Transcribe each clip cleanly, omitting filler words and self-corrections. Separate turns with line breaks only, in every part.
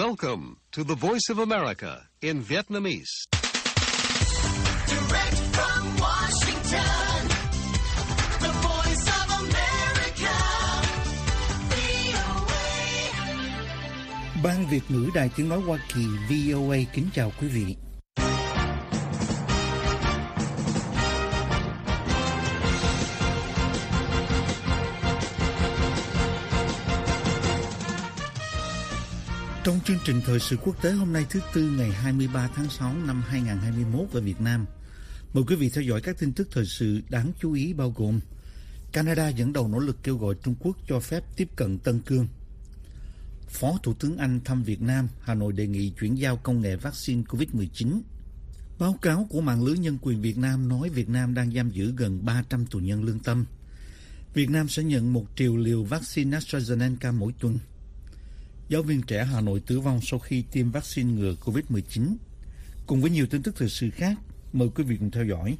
Welcome to the Voice of America in Vietnamese.
Direct from Washington, the Voice of America, VOA.
Ban Việt ngữ Đài Tiếng nói Hoa Kỳ VOA kính chào quý vị. Trong chương trình thời sự quốc tế hôm nay thứ Tư ngày 23 tháng 6 năm 2021 ở Việt Nam, mời quý vị theo dõi các tin tức thời sự đáng chú ý bao gồm: Canada dẫn đầu nỗ lực kêu gọi Trung Quốc cho phép tiếp cận Tân Cương. Phó Thủ tướng Anh thăm Việt Nam, Hà Nội đề nghị chuyển giao công nghệ vaccine COVID-19. Báo cáo của mạng lưới nhân quyền Việt Nam nói Việt Nam đang giam giữ gần 300 tù nhân lương tâm. Việt Nam sẽ nhận 1 triệu liều vaccine AstraZeneca mỗi tuần. Giáo viên trẻ Hà Nội tử vong sau khi tiêm vaccine ngừa COVID-19. Cùng với nhiều tin tức thời sự khác, mời quý vị cùng theo dõi.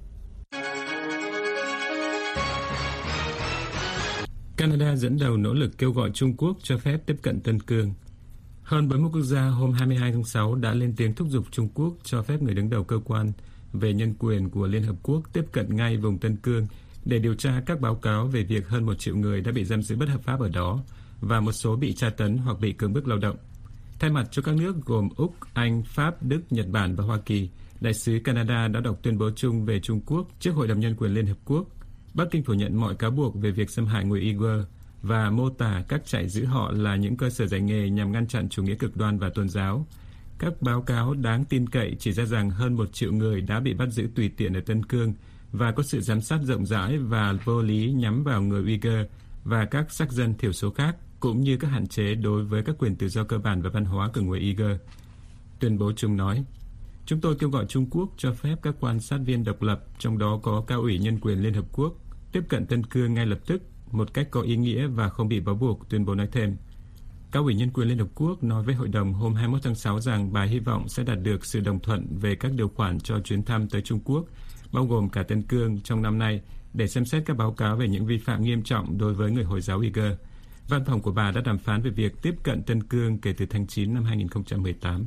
Canada dẫn đầu nỗ lực kêu gọi Trung Quốc cho phép tiếp cận Tân Cương. Hơn 40 quốc gia hôm 22 tháng 6 đã lên tiếng thúc giục Trung Quốc cho phép người đứng đầu cơ quan về nhân quyền của Liên Hợp Quốc tiếp cận ngay vùng Tân Cương để điều tra các báo cáo về việc hơn 1 triệu người đã bị giam giữ bất hợp pháp ở đó và một số bị tra tấn hoặc bị cưỡng bức lao động. Thay mặt cho các nước gồm Úc, Anh, Pháp, Đức, Nhật Bản và Hoa Kỳ, Đại sứ Canada đã đọc tuyên bố chung về Trung Quốc trước Hội đồng Nhân quyền Liên Hợp Quốc. Bắc Kinh phủ nhận mọi cáo buộc về việc xâm hại người Uyghur và mô tả các trại giữ họ là những cơ sở dạy nghề nhằm ngăn chặn chủ nghĩa cực đoan và tôn giáo. Các báo cáo đáng tin cậy chỉ ra rằng hơn 1 triệu người đã bị bắt giữ tùy tiện ở Tân Cương và có sự giám sát rộng rãi và vô lý nhắm vào người Uyghur và các sắc dân thiểu số khác, cũng như các hạn chế đối với các quyền tự do cơ bản và văn hóa của người Uyghur. Tuyên bố chung nói, chúng tôi kêu gọi Trung Quốc cho phép các quan sát viên độc lập, trong đó có Cao ủy Nhân quyền Liên Hợp Quốc, tiếp cận Tân Cương ngay lập tức, một cách có ý nghĩa và không bị bó buộc, tuyên bố nói thêm. Cao ủy Nhân quyền Liên Hợp Quốc nói với Hội đồng hôm 21 tháng 6 rằng bà hy vọng sẽ đạt được sự đồng thuận về các điều khoản cho chuyến thăm tới Trung Quốc, bao gồm cả Tân Cương trong năm nay, để xem xét các báo cáo về những vi phạm nghiêm trọng đối với người Hồi giáo Uyghur. Văn phòng của bà đã đàm phán về việc tiếp cận Tân Cương kể từ tháng 9 năm 2018.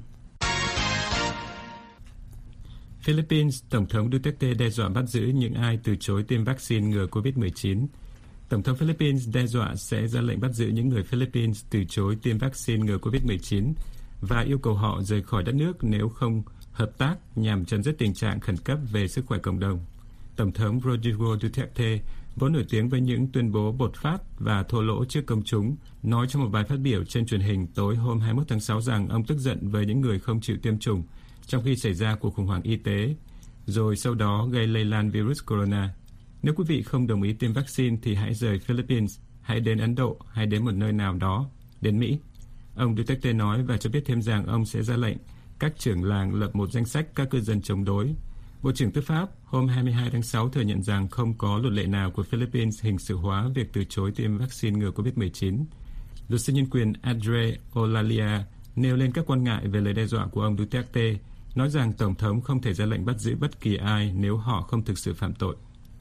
Philippines, Tổng thống Duterte đe dọa bắt giữ những ai từ chối tiêm vaccine ngừa COVID-19. Tổng thống Philippines đe dọa sẽ ra lệnh bắt giữ những người Philippines từ chối tiêm vaccine ngừa COVID-19 và yêu cầu họ rời khỏi đất nước nếu không hợp tác nhằm chấm dứt tình trạng khẩn cấp về sức khỏe cộng đồng. Tổng thống Rodrigo Duterte, vốn nổi tiếng với những tuyên bố bột phát và thô lỗ trước công chúng, nói trong một bài phát biểu trên truyền hình tối hôm 21 tháng 6 rằng ông tức giận với những người không chịu tiêm chủng trong khi xảy ra cuộc khủng hoảng y tế, rồi sau đó gây lây lan virus corona. Nếu quý vị không đồng ý tiêm vaccine thì hãy rời Philippines, hãy đến Ấn Độ hay đến một nơi nào đó, đến Mỹ. Ông Duterte nói và cho biết thêm rằng ông sẽ ra lệnh các trưởng làng lập một danh sách các cư dân chống đối. Bộ trưởng Tư pháp hôm 22 tháng 6 thừa nhận rằng không có luật lệ nào của Philippines hình sự hóa việc từ chối tiêm vaccine ngừa COVID-19. Luật sư nhân quyền Andre Olalia nêu lên các quan ngại về lời đe dọa của ông Duterte, nói rằng Tổng thống không thể ra lệnh bắt giữ bất kỳ ai nếu họ không thực sự phạm tội.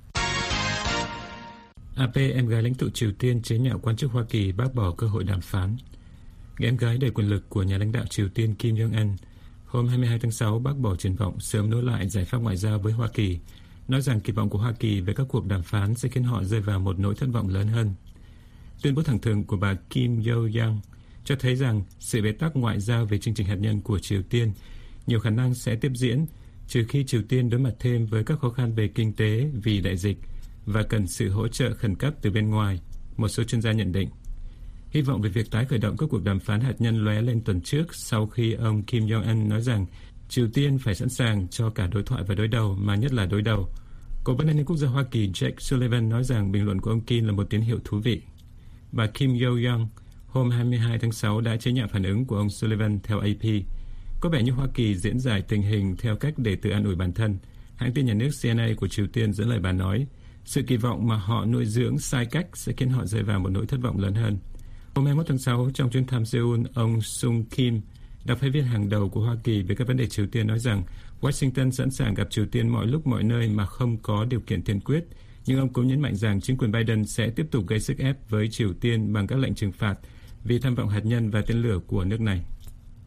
AP, em gái lãnh tụ Triều Tiên, chế nhạo quan chức Hoa Kỳ bác bỏ cơ hội đàm phán. Em gái đầy quyền lực của nhà lãnh đạo Triều Tiên Kim Jong-un hôm 22 tháng 6 bác bỏ triển vọng sớm nối lại giải pháp ngoại giao với Hoa Kỳ, nói rằng kỳ vọng của Hoa Kỳ về các cuộc đàm phán sẽ khiến họ rơi vào một nỗi thất vọng lớn hơn. Tuyên bố thẳng thừng của bà Kim Yo-young cho thấy rằng sự bế tắc ngoại giao về chương trình hạt nhân của Triều Tiên nhiều khả năng sẽ tiếp diễn, trừ khi Triều Tiên đối mặt thêm với các khó khăn về kinh tế vì đại dịch và cần sự hỗ trợ khẩn cấp từ bên ngoài, một số chuyên gia nhận định. Hy vọng về việc tái khởi động các cuộc đàm phán hạt nhân lóe lên tuần trước sau khi ông Kim Jong-un nói rằng Triều Tiên phải sẵn sàng cho cả đối thoại và đối đầu, mà nhất là đối đầu. Cố vấn an ninh quốc gia Hoa Kỳ Jake Sullivan nói rằng bình luận của ông Kim là một tín hiệu thú vị. Bà Kim Yo-young hôm 22 tháng 6 đã chế nhạo phản ứng của ông Sullivan theo AP. Có vẻ như Hoa Kỳ diễn giải tình hình theo cách để tự an ủi bản thân. Hãng tin nhà nước CNA của Triều Tiên dẫn lời bà nói, sự kỳ vọng mà họ nuôi dưỡng sai cách sẽ khiến họ rơi vào một nỗi thất vọng lớn hơn. Hôm 21 tháng 6, trong chuyến thăm Seoul, ông Sung Kim, đặc phái viên hàng đầu của Hoa Kỳ về các vấn đề Triều Tiên, nói rằng Washington sẵn sàng gặp Triều Tiên mọi lúc mọi nơi mà không có điều kiện tiên quyết. Nhưng ông cũng nhấn mạnh rằng chính quyền Biden sẽ tiếp tục gây sức ép với Triều Tiên bằng các lệnh trừng phạt vì tham vọng hạt nhân và tên lửa của nước này.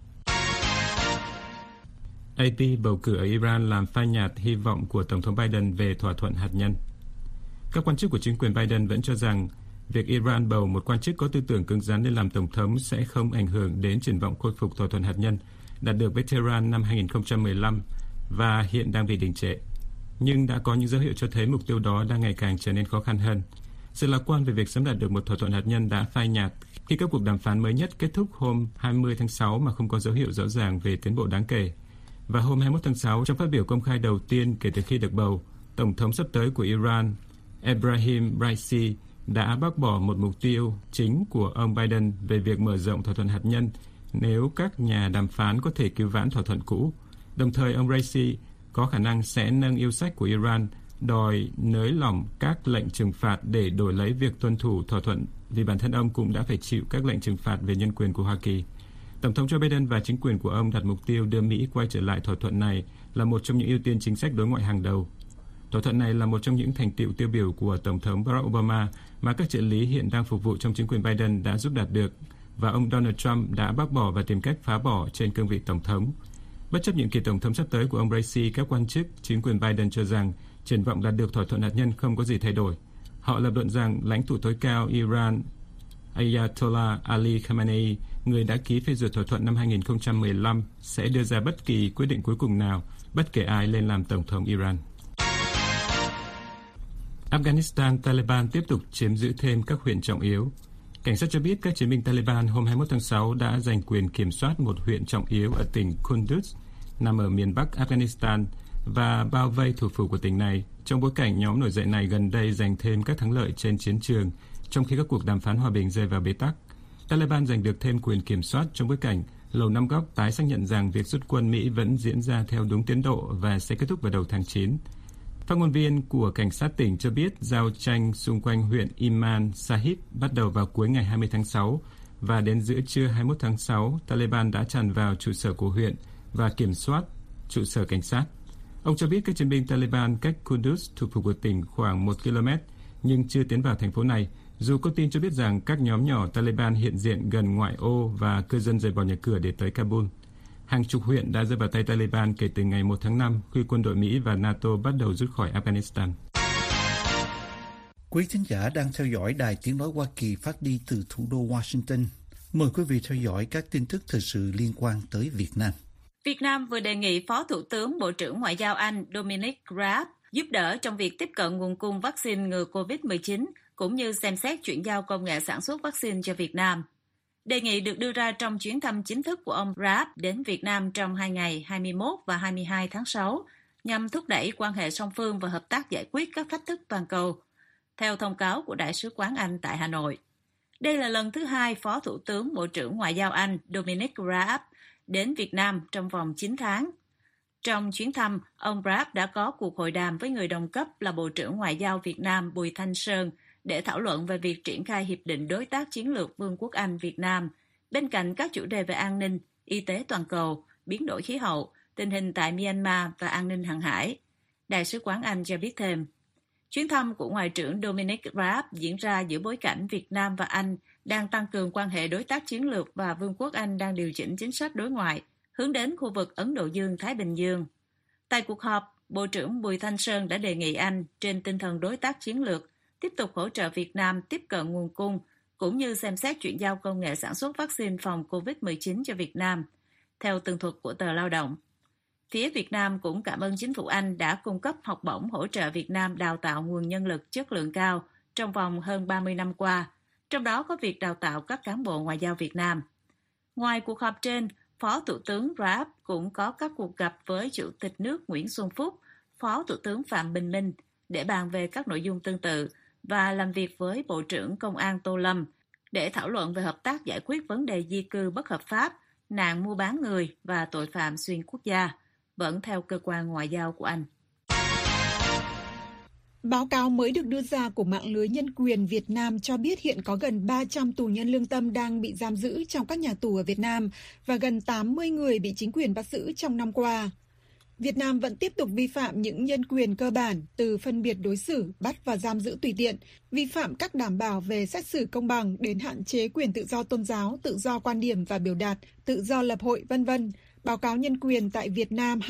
AP bầu cử ở Iran làm phai nhạt hy vọng của Tổng thống Biden về thỏa thuận hạt nhân. Các quan chức của chính quyền Biden vẫn cho rằng việc Iran bầu một quan chức có tư tưởng cứng rắn lên làm Tổng thống sẽ không ảnh hưởng đến triển vọng khôi phục thỏa thuận hạt nhân đạt được với Tehran năm 2015 và hiện đang bị đình trệ. Nhưng đã có những dấu hiệu cho thấy mục tiêu đó đang ngày càng trở nên khó khăn hơn. Sự lạc quan về việc sớm đạt được một thỏa thuận hạt nhân đã phai nhạt khi các cuộc đàm phán mới nhất kết thúc hôm 20 tháng 6 mà không có dấu hiệu rõ ràng về tiến bộ đáng kể. Và hôm 21 tháng 6, trong phát biểu công khai đầu tiên kể từ khi được bầu, Tổng thống sắp tới của Iran, Ebrahim Raisi, đã bác bỏ một mục tiêu chính của ông Biden về việc mở rộng thỏa thuận hạt nhân nếu các nhà đàm phán có thể cứu vãn thỏa thuận cũ. Đồng thời, ông Raisi có khả năng sẽ nâng yêu sách của Iran đòi nới lỏng các lệnh trừng phạt để đổi lấy việc tuân thủ thỏa thuận, vì bản thân ông cũng đã phải chịu các lệnh trừng phạt về nhân quyền của Hoa Kỳ. Tổng thống Joe Biden và chính quyền của ông đặt mục tiêu đưa Mỹ quay trở lại thỏa thuận này là một trong những ưu tiên chính sách đối ngoại hàng đầu. Thỏa thuận này là một trong những thành tựu tiêu biểu của Tổng thống Barack Obama mà các trợ lý hiện đang phục vụ trong chính quyền Biden đã giúp đạt được, và ông Donald Trump đã bác bỏ và tìm cách phá bỏ trên cương vị Tổng thống. Bất chấp nhiệm kỳ Tổng thống sắp tới của ông Raisi, các quan chức chính quyền Biden cho rằng triển vọng đạt được thỏa thuận hạt nhân không có gì thay đổi. Họ lập luận rằng lãnh tụ tối cao Iran Ayatollah Ali Khamenei, người đã ký phê duyệt thỏa thuận năm 2015, sẽ đưa ra bất kỳ quyết định cuối cùng nào, bất kể ai lên làm Tổng thống Iran. Afghanistan, Taliban tiếp tục chiếm giữ thêm các huyện trọng yếu. Cảnh sát cho biết các chiến binh Taliban hôm 21 tháng 6 đã giành quyền kiểm soát một huyện trọng yếu ở tỉnh Kunduz, nằm ở miền Bắc Afghanistan, và bao vây thủ phủ của tỉnh này, trong bối cảnh nhóm nổi dậy này gần đây giành thêm các thắng lợi trên chiến trường, trong khi các cuộc đàm phán hòa bình rơi vào bế tắc. Taliban giành được thêm quyền kiểm soát trong bối cảnh Lầu Năm Góc tái xác nhận rằng việc rút quân Mỹ vẫn diễn ra theo đúng tiến độ và sẽ kết thúc vào đầu tháng 9. Phát ngôn viên của cảnh sát tỉnh cho biết giao tranh xung quanh huyện Iman Sahib bắt đầu vào cuối ngày 20 tháng 6 và đến giữa trưa 21 tháng 6, Taliban đã tràn vào trụ sở của huyện và kiểm soát trụ sở cảnh sát. Ông cho biết các chiến binh Taliban cách Kunduz, thủ phủ của tỉnh, khoảng 1 km, nhưng chưa tiến vào thành phố này, dù có tin cho biết rằng các nhóm nhỏ Taliban hiện diện gần ngoại ô và cư dân rời bỏ nhà cửa để tới Kabul. Hàng chục huyện đã rơi vào tay Taliban kể từ ngày 1 tháng 5 khi quân đội Mỹ và NATO bắt đầu rút khỏi Afghanistan.
Quý thính giả đang theo dõi Đài Tiếng nói Hoa Kỳ phát đi từ thủ đô Washington. Mời quý vị theo dõi các tin tức thời sự liên quan tới Việt Nam.
Việt Nam vừa đề nghị Phó Thủ tướng Bộ trưởng Ngoại giao Anh Dominic Raab giúp đỡ trong việc tiếp cận nguồn cung vaccine ngừa COVID-19, cũng như xem xét chuyển giao công nghệ sản xuất vaccine cho Việt Nam. Đề nghị được đưa ra trong chuyến thăm chính thức của ông Raab đến Việt Nam trong 2 ngày 21 và 22 tháng 6, nhằm thúc đẩy quan hệ song phương và hợp tác giải quyết các thách thức toàn cầu, theo thông cáo của Đại sứ quán Anh tại Hà Nội. Đây là lần thứ hai Phó Thủ tướng Bộ trưởng Ngoại giao Anh Dominic Raab đến Việt Nam trong vòng 9 tháng. Trong chuyến thăm, ông Raab đã có cuộc hội đàm với người đồng cấp là Bộ trưởng Ngoại giao Việt Nam Bùi Thanh Sơn để thảo luận về việc triển khai Hiệp định Đối tác Chiến lược Vương quốc Anh Việt Nam, bên cạnh các chủ đề về an ninh, y tế toàn cầu, biến đổi khí hậu, tình hình tại Myanmar và an ninh hàng hải. Đại sứ quán Anh cho biết thêm, chuyến thăm của Ngoại trưởng Dominic Raab diễn ra giữa bối cảnh Việt Nam và Anh đang tăng cường quan hệ đối tác chiến lược và Vương quốc Anh đang điều chỉnh chính sách đối ngoại, hướng đến khu vực Ấn Độ Dương-Thái Bình Dương. Tại cuộc họp, Bộ trưởng Bùi Thanh Sơn đã đề nghị Anh, trên tinh thần đối tác chiến lược, tiếp tục hỗ trợ Việt Nam tiếp cận nguồn cung, cũng như xem xét chuyển giao công nghệ sản xuất vaccine phòng COVID-19 cho Việt Nam, theo tường thuật của tờ Lao động. Phía Việt Nam cũng cảm ơn chính phủ Anh đã cung cấp học bổng hỗ trợ Việt Nam đào tạo nguồn nhân lực chất lượng cao trong vòng hơn 30 năm qua, trong đó có việc đào tạo các cán bộ ngoại giao Việt Nam. Ngoài cuộc họp trên, Phó Thủ tướng Raab cũng có các cuộc gặp với Chủ tịch nước Nguyễn Xuân Phúc, Phó Thủ tướng Phạm Bình Minh để bàn về các nội dung tương tự và làm việc với Bộ trưởng Công an Tô Lâm để thảo luận về hợp tác giải quyết vấn đề di cư bất hợp pháp, nạn mua bán người và tội phạm xuyên quốc gia, vẫn theo cơ quan ngoại giao của Anh.
Báo cáo mới được đưa ra của mạng lưới nhân quyền Việt Nam cho biết hiện có gần 300 tù nhân lương tâm đang bị giam giữ trong các nhà tù ở Việt Nam và gần 80 người bị chính quyền bắt giữ trong năm qua. Việt Nam vẫn tiếp tục vi phạm những nhân quyền cơ bản, từ phân biệt đối xử, bắt và giam giữ tùy tiện, vi phạm các đảm bảo về xét xử công bằng đến hạn chế quyền tự do tôn giáo, tự do quan điểm và biểu đạt, tự do lập hội, v.v., Báo cáo nhân quyền tại Việt Nam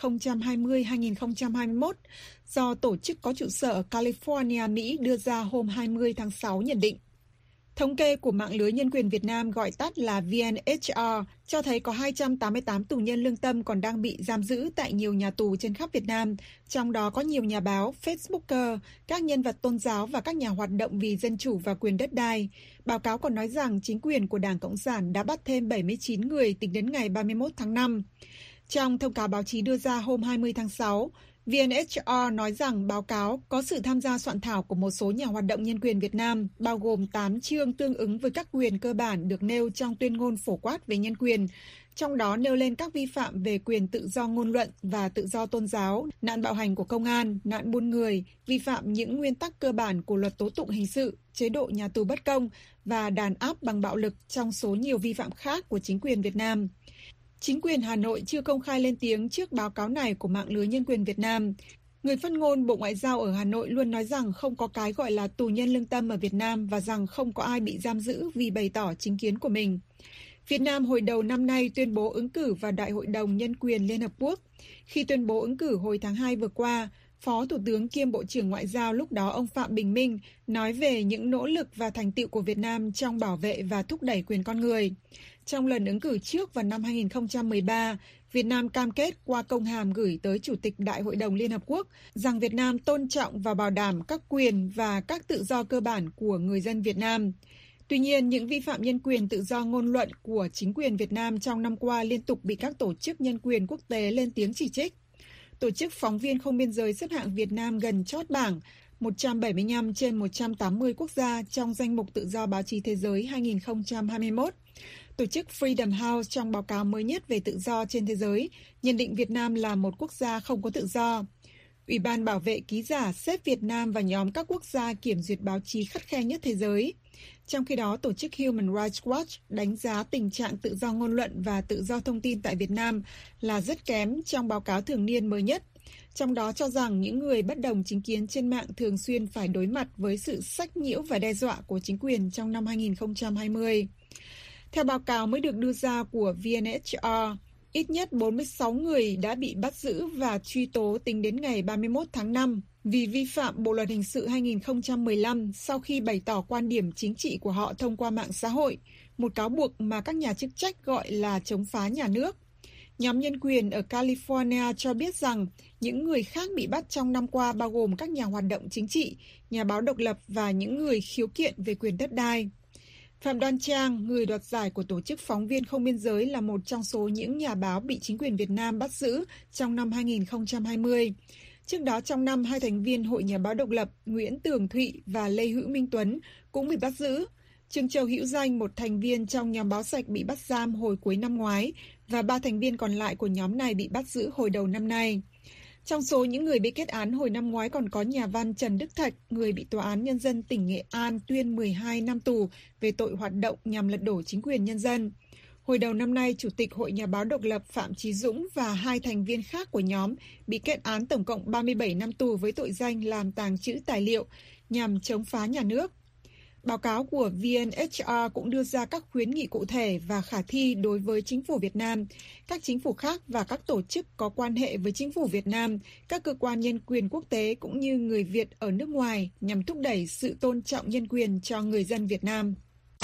2020-2021 do tổ chức có trụ sở ở California, Mỹ đưa ra hôm 20 tháng 6 nhận định. Thống kê của mạng lưới nhân quyền Việt Nam gọi tắt là VNHR cho thấy có 288 tù nhân lương tâm còn đang bị giam giữ tại nhiều nhà tù trên khắp Việt Nam, trong đó có nhiều nhà báo, Facebooker, các nhân vật tôn giáo và các nhà hoạt động vì dân chủ và quyền đất đai. Báo cáo còn nói rằng chính quyền của Đảng Cộng sản đã bắt thêm 79 người tính đến ngày 31 tháng 5. Trong thông cáo báo chí đưa ra hôm 20 tháng 6, VNHR nói rằng báo cáo có sự tham gia soạn thảo của một số nhà hoạt động nhân quyền Việt Nam, bao gồm 8 chương tương ứng với các quyền cơ bản được nêu trong tuyên ngôn phổ quát về nhân quyền, trong đó nêu lên các vi phạm về quyền tự do ngôn luận và tự do tôn giáo, nạn bạo hành của công an, nạn buôn người, vi phạm những nguyên tắc cơ bản của luật tố tụng hình sự, chế độ nhà tù bất công và đàn áp bằng bạo lực trong số nhiều vi phạm khác của chính quyền Việt Nam. Chính quyền Hà Nội chưa công khai lên tiếng trước báo cáo này của mạng lưới nhân quyền Việt Nam. Người phát ngôn Bộ Ngoại giao ở Hà Nội luôn nói rằng không có cái gọi là tù nhân lương tâm ở Việt Nam và rằng không có ai bị giam giữ vì bày tỏ chính kiến của mình. Việt Nam hồi đầu năm nay tuyên bố ứng cử vào Đại hội đồng Nhân quyền Liên Hợp Quốc. Khi tuyên bố ứng cử hồi tháng 2 vừa qua, Phó Thủ tướng kiêm Bộ trưởng Ngoại giao lúc đó ông Phạm Bình Minh nói về những nỗ lực và thành tựu của Việt Nam trong bảo vệ và thúc đẩy quyền con người. Trong lần ứng cử trước vào năm 2013, Việt Nam cam kết qua công hàm gửi tới Chủ tịch Đại hội đồng Liên Hợp Quốc rằng Việt Nam tôn trọng và bảo đảm các quyền và các tự do cơ bản của người dân Việt Nam. Tuy nhiên, những vi phạm nhân quyền tự do ngôn luận của chính quyền Việt Nam trong năm qua liên tục bị các tổ chức nhân quyền quốc tế lên tiếng chỉ trích. Tổ chức Phóng viên Không Biên Giới xếp hạng Việt Nam gần chót bảng 175 trên 180 quốc gia trong danh mục tự do báo chí thế giới 2021. Tổ chức Freedom House trong báo cáo mới nhất về tự do trên thế giới nhận định Việt Nam là một quốc gia không có tự do. Ủy ban bảo vệ ký giả xếp Việt Nam vào nhóm các quốc gia kiểm duyệt báo chí khắt khe nhất thế giới. Trong khi đó, tổ chức Human Rights Watch đánh giá tình trạng tự do ngôn luận và tự do thông tin tại Việt Nam là rất kém trong báo cáo thường niên mới nhất, trong đó cho rằng những người bất đồng chính kiến trên mạng thường xuyên phải đối mặt với sự sách nhiễu và đe dọa của chính quyền trong năm 2020. Theo báo cáo mới được đưa ra của VNHR, ít nhất 46 người đã bị bắt giữ và truy tố tính đến ngày 31 tháng 5 vì vi phạm Bộ Luật Hình sự 2015 sau khi bày tỏ quan điểm chính trị của họ thông qua mạng xã hội, một cáo buộc mà các nhà chức trách gọi là chống phá nhà nước. Nhóm nhân quyền ở California cho biết rằng những người khác bị bắt trong năm qua bao gồm các nhà hoạt động chính trị, nhà báo độc lập và những người khiếu kiện về quyền đất đai. Phạm Đoan Trang, người đoạt giải của Tổ chức Phóng viên Không Biên Giới là một trong số những nhà báo bị chính quyền Việt Nam bắt giữ trong năm 2020. Trước đó trong năm, hai thành viên Hội Nhà báo độc lập Nguyễn Tường Thụy và Lê Hữu Minh Tuấn cũng bị bắt giữ. Trương Châu Hữu Danh, một thành viên trong nhóm báo sạch bị bắt giam hồi cuối năm ngoái và 3 thành viên còn lại của nhóm này bị bắt giữ hồi đầu năm nay. Trong số những người bị kết án hồi năm ngoái còn có nhà văn Trần Đức Thạch, người bị Tòa án Nhân dân tỉnh Nghệ An tuyên 12 năm tù về tội hoạt động nhằm lật đổ chính quyền nhân dân. Hồi đầu năm nay, Chủ tịch Hội Nhà báo độc lập Phạm Chí Dũng và 2 thành viên khác của nhóm bị kết án tổng cộng 37 năm tù với tội danh làm tàng trữ tài liệu nhằm chống phá nhà nước. Báo cáo của VNHR cũng đưa ra các khuyến nghị cụ thể và khả thi đối với chính phủ Việt Nam, các chính phủ khác và các tổ chức có quan hệ với chính phủ Việt Nam, các cơ quan nhân quyền quốc tế cũng như người Việt ở nước ngoài nhằm thúc đẩy sự tôn trọng nhân quyền cho người dân Việt Nam.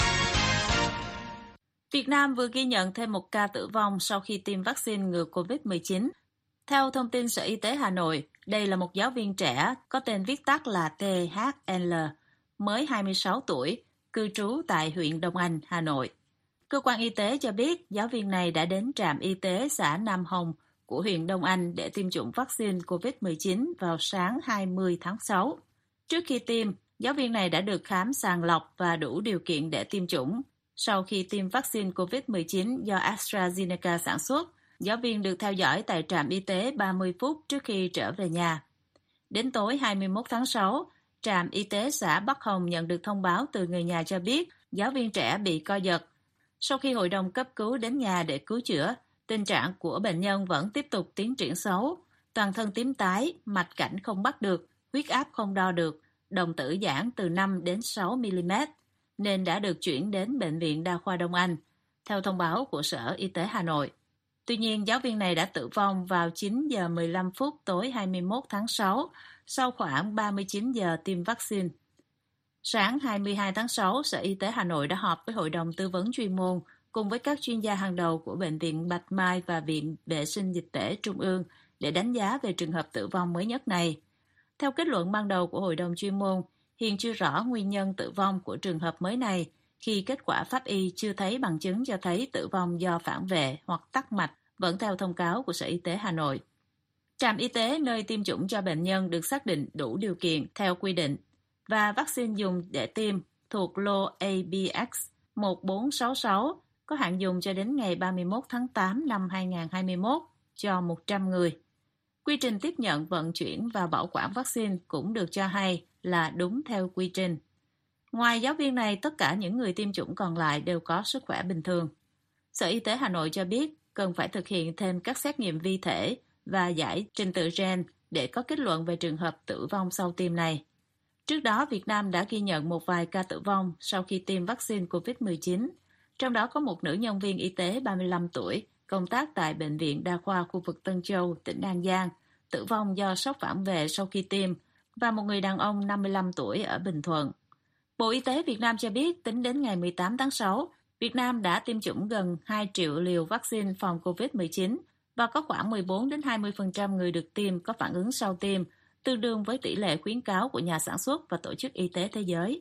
Việt Nam vừa ghi nhận thêm một ca tử vong sau khi tiêm vaccine ngừa COVID-19. Theo thông tin Sở Y tế Hà Nội, đây là một giáo viên trẻ có tên viết tắt là THL, mới 26 tuổi, cư trú tại huyện Đông Anh, Hà Nội. Cơ quan y tế cho biết giáo viên này đã đến trạm y tế xã Nam Hồng của huyện Đông Anh để tiêm chủng vaccine COVID-19 vào sáng 20 tháng 6. Trước khi tiêm, giáo viên này đã được khám sàng lọc và đủ điều kiện để tiêm chủng. Sau khi tiêm vaccine COVID-19 do AstraZeneca sản xuất, giáo viên được theo dõi tại trạm y tế 30 phút trước khi trở về nhà. Đến tối 21 tháng 6, trạm y tế xã Bắc Hồng nhận được thông báo từ người nhà cho biết giáo viên trẻ bị co giật. Sau khi hội đồng cấp cứu đến nhà để cứu chữa, tình trạng của bệnh nhân vẫn tiếp tục tiến triển xấu. Toàn thân tím tái, mạch cảnh không bắt được, huyết áp không đo được, đồng tử giãn từ 5 đến 6 mm, nên đã được chuyển đến Bệnh viện Đa khoa Đông Anh, theo thông báo của Sở Y tế Hà Nội. Tuy nhiên, giáo viên này đã tử vong vào 9 giờ 15 phút tối 21 tháng 6 sau khoảng 39 giờ tiêm vaccine. Sáng 22 tháng 6, Sở Y tế Hà Nội đã họp với Hội đồng Tư vấn chuyên môn cùng với các chuyên gia hàng đầu của Bệnh viện Bạch Mai và Viện Vệ sinh Dịch tễ Trung ương để đánh giá về trường hợp tử vong mới nhất này. Theo kết luận ban đầu của Hội đồng chuyên môn, hiện chưa rõ nguyên nhân tử vong của trường hợp mới này khi kết quả pháp y chưa thấy bằng chứng cho thấy tử vong do phản vệ hoặc tắc mạch, vẫn theo thông cáo của Sở Y tế Hà Nội. Trạm y tế nơi tiêm chủng cho bệnh nhân được xác định đủ điều kiện theo quy định và vaccine dùng để tiêm thuộc lô ABX1466 có hạn dùng cho đến ngày 31 tháng 8 năm 2021 cho 100 người. Quy trình tiếp nhận, vận chuyển và bảo quản vaccine cũng được cho hay là đúng theo quy trình. Ngoài giáo viên này, tất cả những người tiêm chủng còn lại đều có sức khỏe bình thường. Sở Y tế Hà Nội cho biết cần phải thực hiện thêm các xét nghiệm vi thể và giải trình tự gen để có kết luận về trường hợp tử vong sau tiêm này. Trước đó, Việt Nam đã ghi nhận một vài ca tử vong sau khi tiêm vaccine COVID-19, trong đó có một nữ nhân viên y tế 35 tuổi công tác tại Bệnh viện Đa khoa khu vực Tân Châu, tỉnh An Giang, tử vong do sốc phản vệ sau khi tiêm, và một người đàn ông 55 tuổi ở Bình Thuận. Bộ Y tế Việt Nam cho biết tính đến ngày 18 tháng 6, Việt Nam đã tiêm chủng gần 2 triệu liều vaccine phòng COVID-19 và có khoảng 14-20% người được tiêm có phản ứng sau tiêm, tương đương với tỷ lệ khuyến cáo của nhà sản xuất và Tổ chức Y tế Thế giới.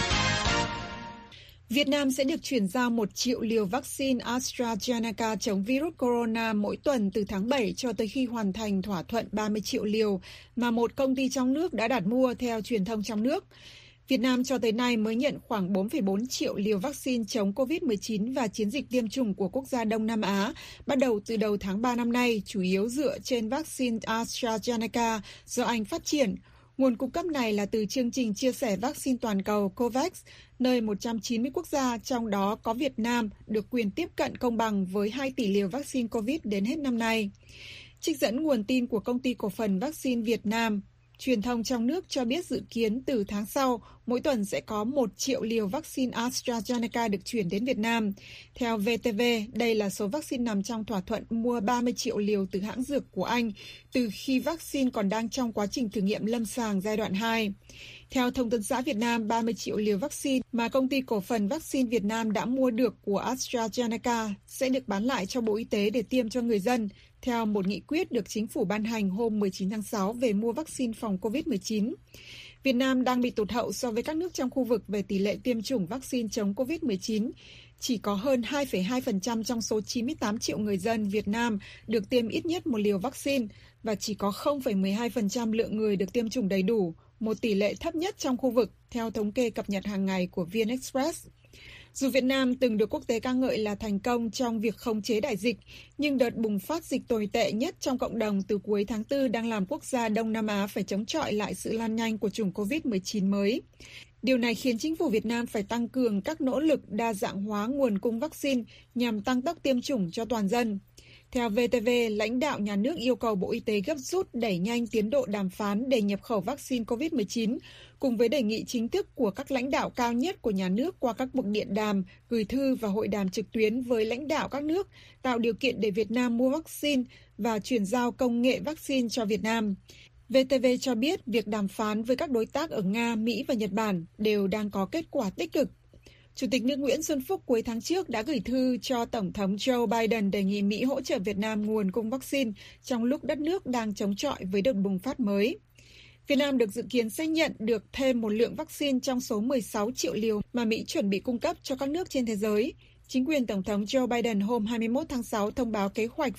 Việt Nam sẽ được chuyển giao 1 triệu liều vaccine AstraZeneca chống virus corona mỗi tuần từ tháng 7 cho tới khi hoàn thành thỏa thuận 30 triệu liều mà một công ty trong nước đã đặt mua theo truyền thông trong nước. Việt Nam cho tới nay mới nhận khoảng 4,4 triệu liều vaccine chống COVID-19 và chiến dịch tiêm chủng của quốc gia Đông Nam Á bắt đầu từ đầu tháng 3 năm nay, chủ yếu dựa trên vaccine AstraZeneca do Anh phát triển. Nguồn cung cấp này là từ chương trình chia sẻ vaccine toàn cầu COVAX, nơi 190 quốc gia, trong đó có Việt Nam, được quyền tiếp cận công bằng với 2 tỷ liều vaccine COVID đến hết năm nay. Trích dẫn nguồn tin của Công ty Cổ phần Vaccine Việt Nam, truyền thông trong nước cho biết dự kiến từ tháng sau, mỗi tuần sẽ có 1 triệu liều vaccine AstraZeneca được chuyển đến Việt Nam. Theo VTV, đây là số vaccine nằm trong thỏa thuận mua 30 triệu liều từ hãng dược của Anh, từ khi vaccine còn đang trong quá trình thử nghiệm lâm sàng giai đoạn 2. Theo Thông tấn xã Việt Nam, 30 triệu liều vaccine mà Công ty Cổ phần Vaccine Việt Nam đã mua được của AstraZeneca sẽ được bán lại cho Bộ Y tế để tiêm cho người dân, theo một nghị quyết được Chính phủ ban hành hôm 19 tháng 6 về mua vaccine phòng COVID-19. Việt Nam đang bị tụt hậu so với các nước trong khu vực về tỷ lệ tiêm chủng vaccine chống COVID-19. Chỉ có hơn 2,2% trong số 98 triệu người dân Việt Nam được tiêm ít nhất một liều vaccine và chỉ có 0,12% lượng người được tiêm chủng đầy đủ, một tỷ lệ thấp nhất trong khu vực, theo thống kê cập nhật hàng ngày của VnExpress. Dù Việt Nam từng được quốc tế ca ngợi là thành công trong việc khống chế đại dịch, nhưng đợt bùng phát dịch tồi tệ nhất trong cộng đồng từ cuối tháng 4 đang làm quốc gia Đông Nam Á phải chống chọi lại sự lan nhanh của chủng COVID-19 mới. Điều này khiến chính phủ Việt Nam phải tăng cường các nỗ lực đa dạng hóa nguồn cung vaccine nhằm tăng tốc tiêm chủng cho toàn dân. Theo VTV, lãnh đạo nhà nước yêu cầu Bộ Y tế gấp rút đẩy nhanh tiến độ đàm phán để nhập khẩu vaccine COVID-19, cùng với đề nghị chính thức của các lãnh đạo cao nhất của nhà nước qua các cuộc điện đàm, gửi thư và hội đàm trực tuyến với lãnh đạo các nước, tạo điều kiện để Việt Nam mua vaccine và chuyển giao công nghệ vaccine cho Việt Nam. VTV cho biết việc đàm phán với các đối tác ở Nga, Mỹ và Nhật Bản đều đang có kết quả tích cực. Chủ tịch nước Nguyễn Xuân Phúc cuối tháng trước đã gửi thư cho Tổng thống Joe Biden đề nghị Mỹ hỗ trợ Việt Nam nguồn cung vaccine trong lúc đất nước đang chống chọi với đợt bùng phát mới. Việt Nam được dự kiến sẽ nhận được thêm một lượng vaccine trong số 16 triệu liều mà Mỹ chuẩn bị cung cấp cho các nước trên thế giới. Chính quyền Tổng thống Joe Biden hôm 21 tháng 6 thông báo kế hoạch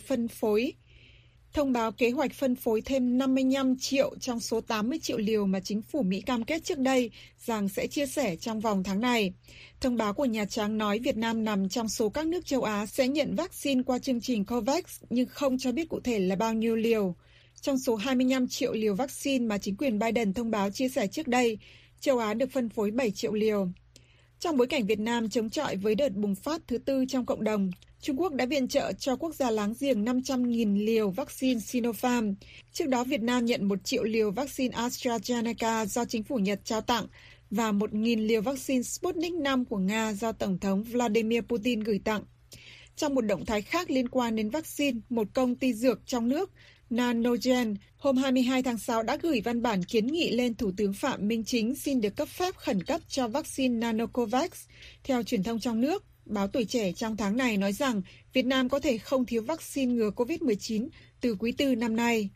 phân phối thêm 55 triệu trong số 80 triệu liều mà chính phủ Mỹ cam kết trước đây rằng sẽ chia sẻ trong vòng tháng này. Thông báo của Nhà Trắng nói Việt Nam nằm trong số các nước châu Á sẽ nhận vaccine qua chương trình COVAX nhưng không cho biết cụ thể là bao nhiêu liều. Trong số 25 triệu liều vaccine mà chính quyền Biden thông báo chia sẻ trước đây, châu Á được phân phối 7 triệu liều. Trong bối cảnh Việt Nam chống chọi với đợt bùng phát thứ tư trong cộng đồng, Trung Quốc đã viện trợ cho quốc gia láng giềng 500.000 liều vaccine Sinopharm. Trước đó, Việt Nam nhận 1 triệu liều vaccine AstraZeneca do chính phủ Nhật trao tặng và 1.000 liều vaccine Sputnik V của Nga do Tổng thống Vladimir Putin gửi tặng. Trong một động thái khác liên quan đến vaccine, một công ty dược trong nước, Nanogen, hôm 22 tháng 6 đã gửi văn bản kiến nghị lên Thủ tướng Phạm Minh Chính xin được cấp phép khẩn cấp cho vaccine Nanocovax. Theo truyền thông trong nước, báo Tuổi Trẻ trong tháng này nói rằng Việt Nam có thể không thiếu vaccine ngừa COVID-19 từ quý tư năm nay.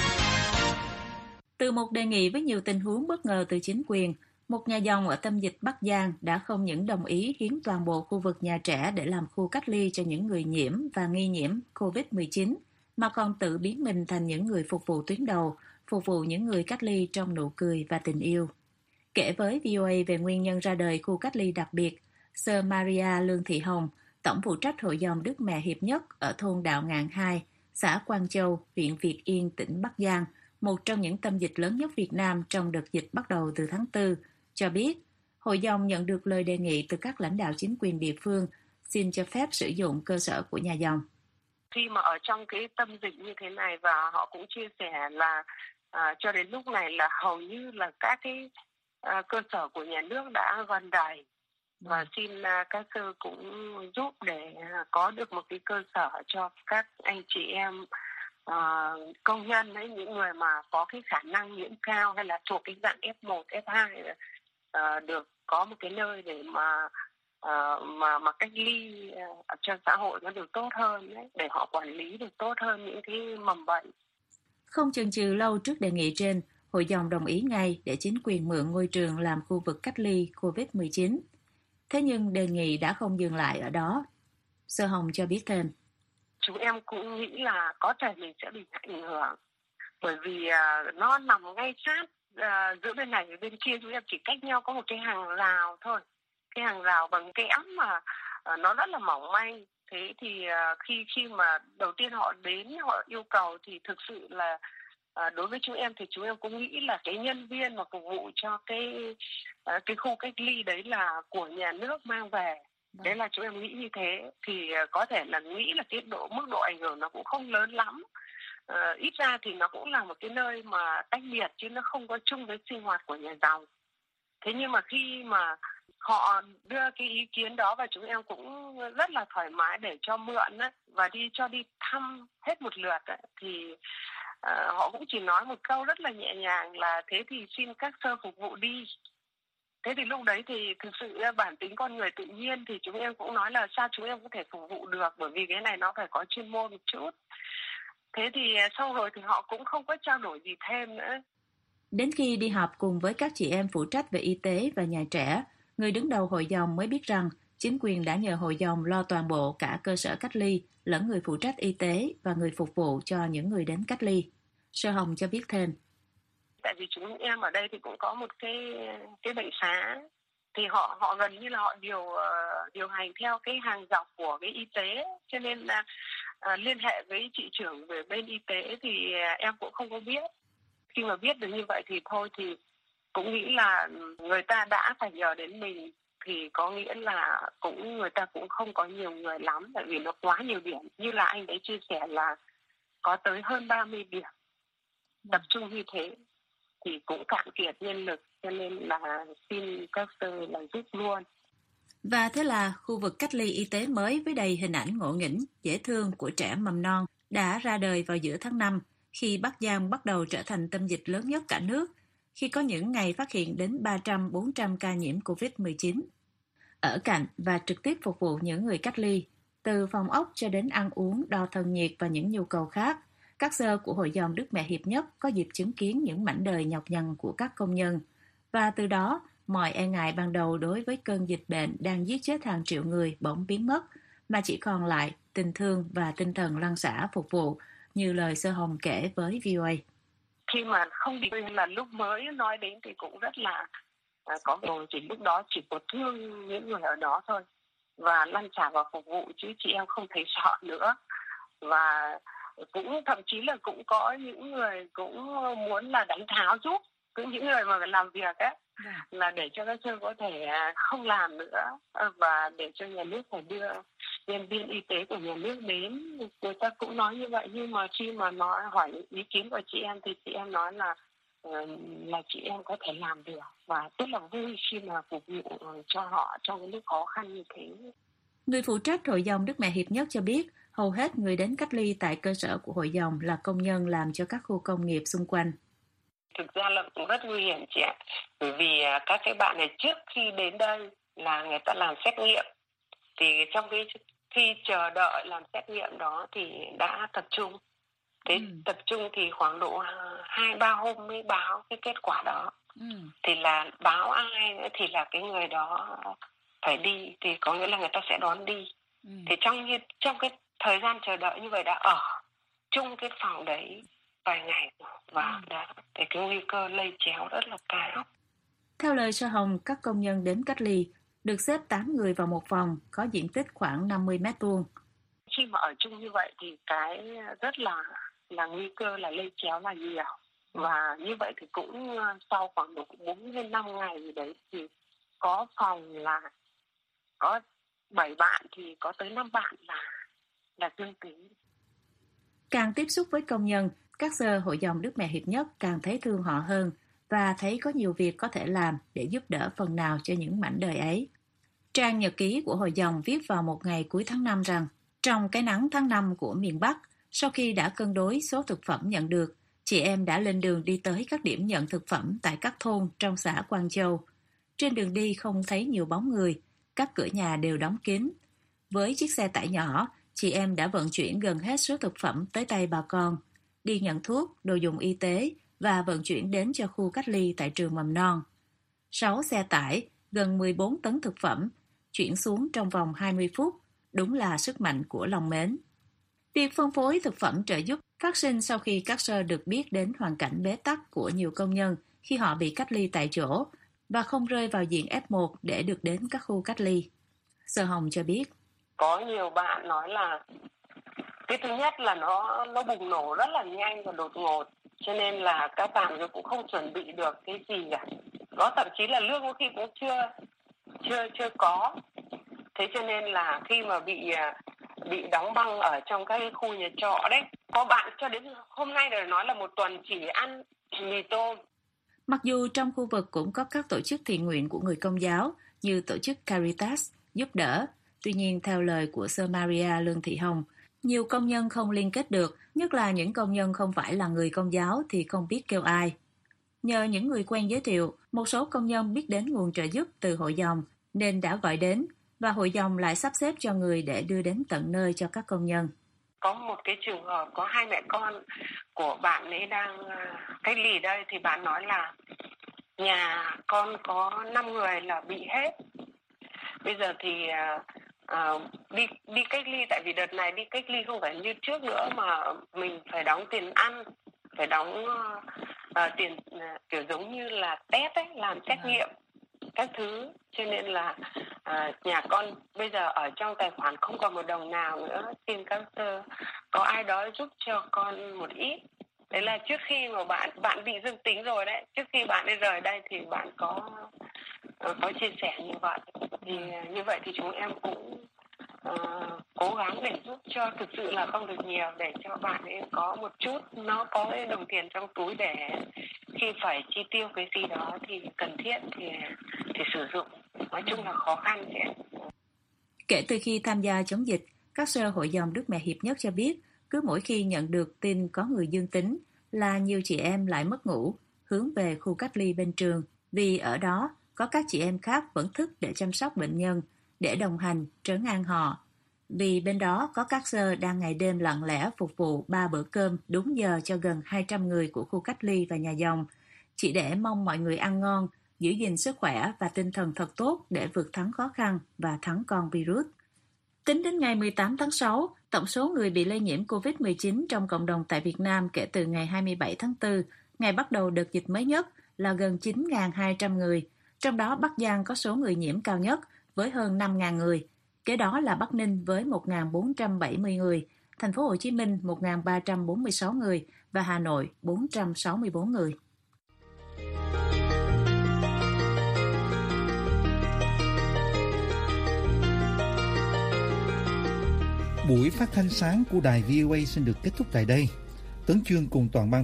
Từ một đề nghị với nhiều tình huống bất ngờ từ chính quyền, một nhà dòng ở tâm dịch Bắc Giang đã không những đồng ý hiến toàn bộ khu vực nhà trẻ để làm khu cách ly cho những người nhiễm và nghi nhiễm COVID-19, mà còn tự biến mình thành những người phục vụ tuyến đầu, phục vụ những người cách ly trong nụ cười và tình yêu. Kể với VOA về nguyên nhân ra đời khu cách ly đặc biệt, Sơ Maria Lương Thị Hồng, tổng phụ trách Hội dòng Đức Mẹ Hiệp Nhất ở thôn Đạo Ngạn 2, xã Quang Châu, huyện Việt Yên, tỉnh Bắc Giang, một trong những tâm dịch lớn nhất Việt Nam trong đợt dịch bắt đầu từ tháng 4, cho biết Hội dòng nhận được lời đề nghị từ các lãnh đạo chính quyền địa phương xin cho phép sử dụng cơ sở của nhà dòng.
Khi mà ở trong cái tâm dịch như thế này, và họ cũng chia sẻ là cho đến lúc này là hầu như là các cái cơ sở của nhà nước đã gần đầy, và xin các sư cũng giúp để có được một cái cơ sở cho các anh chị em công nhân ấy, những người mà có cái khả năng nhiễm cao hay là thuộc cái dạng F1, F2 được có một cái nơi để mà cách ly cho xã hội nó được tốt hơn đấy, để họ quản lý được tốt hơn những cái mầm bệnh.
Không chần chừ lâu trước đề nghị trên, Hội dòng đồng ý ngay để chính quyền mượn ngôi trường làm khu vực cách ly COVID-19. Thế nhưng đề nghị đã không dừng lại ở đó. Sơ Hồng cho biết thêm.
Chúng em cũng nghĩ là có thể mình sẽ bị ảnh hưởng, bởi vì nó nằm ngay sát giữa bên này và bên kia. Chúng em chỉ cách nhau có một cái hàng rào thôi, cái hàng rào bằng kẽm mà nó rất là mỏng manh. Thế thì khi mà đầu tiên họ đến họ yêu cầu thì thực sự là đối với chúng em thì chúng em cũng nghĩ là cái nhân viên mà phục vụ cho cái khu cách ly đấy là của nhà nước mang về. Đấy là chúng em nghĩ như thế, thì có thể là nghĩ là cái mức độ ảnh hưởng nó cũng không lớn lắm. Ít ra thì nó cũng là một cái nơi mà tách biệt chứ nó không có chung với sinh hoạt của nhà dòng. Thế nhưng mà khi mà họ đưa cái ý kiến đó và chúng em cũng rất là thoải mái để cho mượn ấy, và đi thăm hết một lượt ấy, thì họ cũng chỉ nói một câu rất là nhẹ nhàng là thế thì xin các sơ phục vụ đi. Thế thì lúc đấy thì thực sự bản tính con người tự nhiên thì chúng em cũng nói là sao chúng em có thể phục vụ được, bởi vì cái này nó phải có chuyên môn một chút. Thế thì sau rồi thì họ cũng không có trao đổi gì thêm nữa.
Đến khi đi họp cùng với các chị em phụ trách về y tế và nhà trẻ, người đứng đầu Hội dòng mới biết rằng chính quyền đã nhờ Hội dòng lo toàn bộ cả cơ sở cách ly, lẫn người phụ trách y tế và người phục vụ cho những người đến cách ly. Sơ Hồng cho biết thêm.
Tại vì chúng em ở đây thì cũng có một cái bệnh xá, thì họ gần như là họ điều hành theo cái hàng dọc của cái y tế, cho nên là liên hệ với chị trưởng về bên y tế thì em cũng không có biết. Khi mà biết được như vậy thì thôi thì cũng nghĩ là người ta đã phải nhờ đến mình, thì có nghĩa là người ta cũng không có nhiều người lắm, tại vì nó quá nhiều điểm. Như là anh ấy chia sẻ là có tới hơn 30 điểm tập trung như thế thì cũng cạn kiệt nhân lực, cho nên là xin các sư là giúp luôn.
Và thế là khu vực cách ly y tế mới với đầy hình ảnh ngộ nghĩnh, dễ thương của trẻ mầm non đã ra đời vào giữa tháng 5, khi Bắc Giang bắt đầu trở thành tâm dịch lớn nhất cả nước, khi có những ngày phát hiện đến 300-400 ca nhiễm COVID-19. Ở cạnh và trực tiếp phục vụ những người cách ly, từ phòng ốc cho đến ăn uống, đo thân nhiệt và những nhu cầu khác, các sơ của Hội dòng Đức Mẹ Hiệp Nhất có dịp chứng kiến những mảnh đời nhọc nhằn của các công nhân. Và từ đó, mọi e ngại ban đầu đối với cơn dịch bệnh đang giết chết hàng triệu người bỗng biến mất, mà chỉ còn lại tình thương và tinh thần lăn xả phục vụ, như lời Sơ Hồng kể với VOA.
Khi mà không bị là lúc mới nói đến thì cũng rất là có rồi, chỉ lúc đó chỉ có thương những người ở đó thôi, và lăn xả vào phục vụ, chứ chị em không thấy sợ nữa. Và cũng thậm chí là cũng có những người cũng muốn là đánh tháo giúp những người mà làm việc ấy, là để cho các sơ có thể không làm nữa, và để cho nhà nước phải đưa nhân viên y tế của nhà nước đến. Người ta cũng nói như vậy, nhưng mà khi mà hỏi ý kiến của chị em thì chị em nói là chị em có thể làm được, và rất là vui khi mà phục vụ cho họ trong cái lúc khó khăn như thế.
Người phụ trách Hội dòng Đức Mẹ Hiệp Nhất cho biết, hầu hết người đến cách ly tại cơ sở của Hội dòng là công nhân làm cho các khu công nghiệp xung quanh.
Thực ra là cũng rất nguy hiểm chị ạ. Bởi vì các cái bạn này trước khi đến đây là người ta làm xét nghiệm. Thì trong cái khi chờ đợi làm xét nghiệm đó thì đã tập trung. Thế tập trung thì khoảng độ 2-3 hôm mới báo cái kết quả đó. Thì là báo ai nữa thì là cái người đó phải đi, thì có nghĩa là người ta sẽ đón đi. Thì trong cái thời gian chờ đợi như vậy đã ở chung cái phòng đấy vài ngày và thì cái nguy cơ lây chéo rất là cao.
Theo lời Sơ Hồng, các công nhân đến cách ly được xếp 8 người vào một phòng có diện tích khoảng 50 mét vuông.
Khi mà ở chung như vậy thì cái rất là nguy cơ là lây chéo là nhiều. Và như vậy thì cũng sau khoảng độ 4-5 ngày gì đấy thì có phòng là có 7 bạn thì có tới 5 bạn là dương tính.
Càng tiếp xúc với công nhân, các sơ Hội dòng Đức Mẹ Hiệp Nhất càng thấy thương họ hơn và thấy có nhiều việc có thể làm để giúp đỡ phần nào cho những mảnh đời ấy. Trang nhật ký của Hội dòng viết vào một ngày cuối tháng 5 rằng, trong cái nắng tháng 5 của miền Bắc, sau khi đã cân đối số thực phẩm nhận được, chị em đã lên đường đi tới các điểm nhận thực phẩm tại các thôn trong xã Quang Châu. Trên đường đi không thấy nhiều bóng người, các cửa nhà đều đóng kín. Với chiếc xe tải nhỏ, chị em đã vận chuyển gần hết số thực phẩm tới tay bà con, đi nhận thuốc, đồ dùng y tế và vận chuyển đến cho khu cách ly tại trường mầm non. 6 xe tải, gần 14 tấn thực phẩm, chuyển xuống trong vòng 20 phút, đúng là sức mạnh của lòng mến. Việc phân phối thực phẩm trợ giúp phát sinh sau khi các sơ được biết đến hoàn cảnh bế tắc của nhiều công nhân khi họ bị cách ly tại chỗ và không rơi vào diện F1 để được đến các khu cách ly. Sơ Hồng cho biết.
Có nhiều bạn nói là cái thứ nhất là nó bùng nổ rất là nhanh và đột ngột, cho nên là các bạn cũng không chuẩn bị được cái gì cả. Có thậm chí là lương có khi cũng chưa có. Thế cho nên là khi mà bị đóng băng ở trong các cái khu nhà trọ đấy, có bạn cho đến hôm nay rồi nói là một tuần chỉ ăn mì tôm.
Mặc dù trong khu vực cũng có các tổ chức thiện nguyện của người Công giáo như tổ chức Caritas giúp đỡ, tuy nhiên theo lời của Sơ Maria Lương Thị Hồng, nhiều công nhân không liên kết được, nhất là những công nhân không phải là người Công giáo thì không biết kêu ai. Nhờ những người quen giới thiệu, một số công nhân biết đến nguồn trợ giúp từ Hội dòng nên đã gọi đến và Hội dòng lại sắp xếp cho người để đưa đến tận nơi cho các công nhân.
Có một cái trường hợp có 2 mẹ con của bạn ấy đang cách ly đây thì bạn nói là nhà con có 5 người là bị hết. Bây giờ thì đi cách ly, tại vì đợt này đi cách ly không phải như trước nữa mà mình phải đóng tiền ăn, phải đóng tiền kiểu giống như là test ấy, làm xét nghiệm các thứ, cho nên là nhà con bây giờ ở trong tài khoản không còn một đồng nào nữa. Xin các sơ có ai đó giúp cho con một ít. Đấy là trước khi mà bạn bị dương tính rồi đấy, trước khi bạn đi rời đây thì bạn có chia sẻ như vậy. Thì như vậy thì chúng em cũng cố gắng để giúp cho, thực sự là không được nhiều, để cho bạn ấy có một chút, nó có cái đồng tiền trong túi để khi phải chi tiêu cái gì đó thì cần thiết thì sử dụng. Nói chung là khó khăn chị.
Kể từ khi tham gia chống dịch, các sơ Hội dòng Đức Mẹ Hiệp Nhất cho biết cứ mỗi khi nhận được tin có người dương tính là nhiều chị em lại mất ngủ, hướng về khu cách ly bên trường, vì ở đó có các chị em khác vẫn thức để chăm sóc bệnh nhân, để đồng hành, trấn an họ. Vì bên đó có các sơ đang ngày đêm lặng lẽ phục vụ 3 bữa cơm đúng giờ cho gần 200 người của khu cách ly và nhà dòng, chỉ để mong mọi người ăn ngon, giữ gìn sức khỏe và tinh thần thật tốt để vượt thắng khó khăn và thắng con virus. Tính đến ngày 18 tháng 6, tổng số người bị lây nhiễm COVID-19 trong cộng đồng tại Việt Nam kể từ ngày 27 tháng 4, ngày bắt đầu đợt dịch mới nhất, là gần 9.200 người. Trong đó Bắc Giang có số người nhiễm cao nhất với hơn 5.000 người. Kế đó là Bắc Ninh với 1.470 người, Thành phố Hồ Chí Minh 1.346 người và Hà Nội 464 người.
Buổi phát thanh sáng của đài VOA xin được kết thúc tại đây. Tấn Chương cùng toàn ban